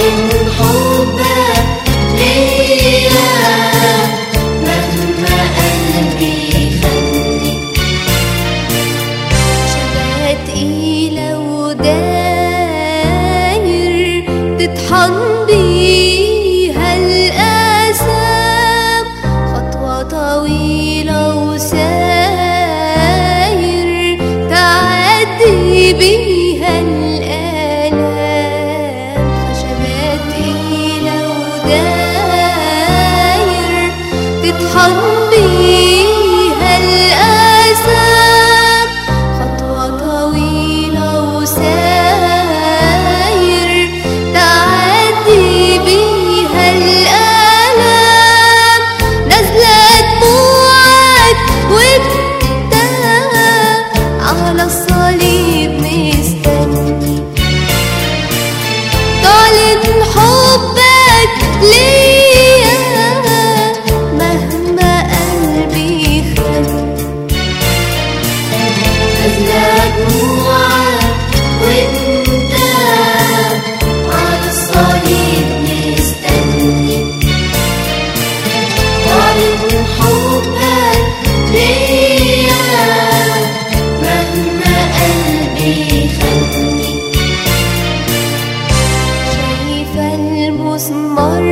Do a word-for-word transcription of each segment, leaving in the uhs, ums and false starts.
تعلن حبك ليا مهما قلبي خاني. شبهة تقيلة وداير تطحن بيها الآثام، خطوة طويلة وساير تعدي بيها الآلام. خشبات تقيلة وداير تطحن بيها الآثام، خطوة طويلة وساير تعدي بيها الآلام. نازلة دموعك وانت على الصليب مستني، تعلن حبك ليا مهما قلبي خاني. نازلة دموعك وانت على الصليب مستني، تعلن حبك ليا مهما قلبي خاني. شايفة المسمار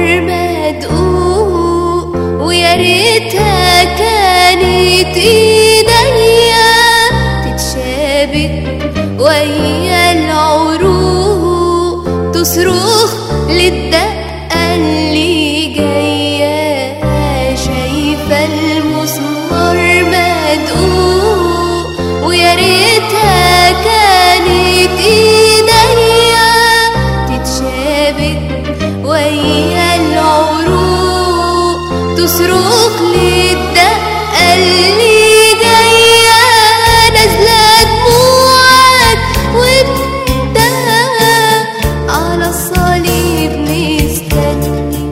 مدقوق ويا ريتها كانت ايديا تتشابك ويا العروق، تصرخ للدقة اللي جاية. شايفة المسمار مدقوق ويا ريتها كانت ايديا تتشابك ويا العروق، تصرخ للدقة اللي جاية. نازلة دموعك وانت على الصليب مستني،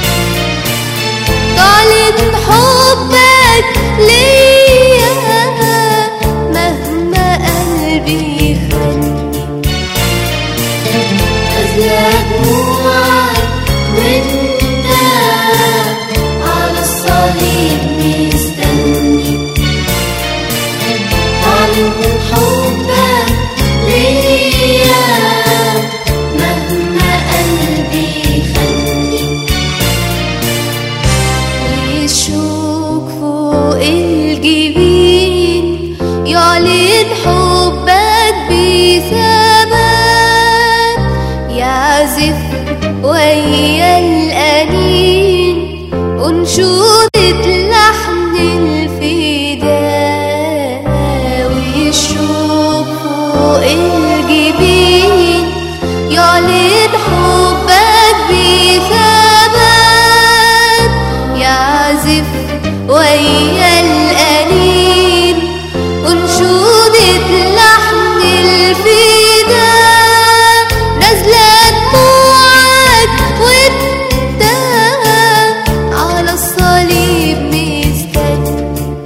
تعلن حبك ليا مهما قلبي خاني. نازلة دموعك وانت على الصليب مستني، تعلن حبك ليا مهما قلبي خاني. والشوق فوق الجبين يعلن حبك بثبات، يعزف ويا الأنين أنشودة لحن الفداء. والشوق فوق الجبين يعلن حبك بثبات، يعزف ويا الأنين أنشودة لحن الفداء. نازلة دموعك وانت على الصليب مستني،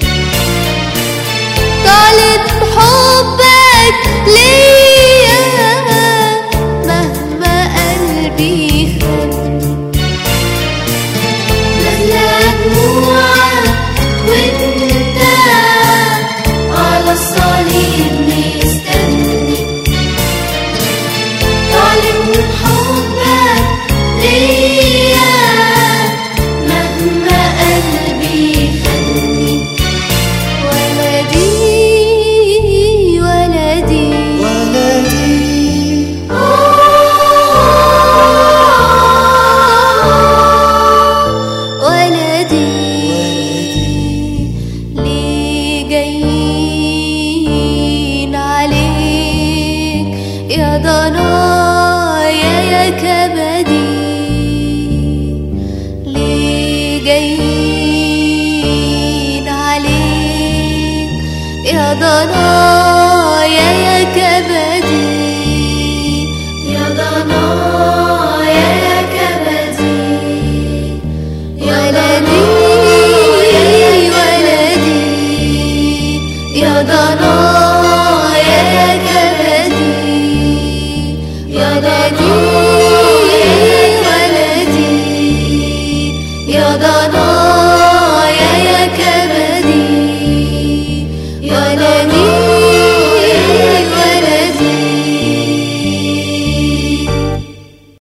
تعلن حبك ليا مهما قلبي خاني. نازلة دموعك وانت على الصليب مستني، تعلن حبك ليا مهما قلبي خاني. ولدي ولدي ولدي ولدي ليه جايين عليك يا ضنايا يا كبدي؟ ليه جايين عليك يا ضنايا يا كبدي؟ يا ضنايا يا كبدي. ولدي ولدي يا ضنايا يا كبدي. يا ولدي يا ضنايا يا كبدي.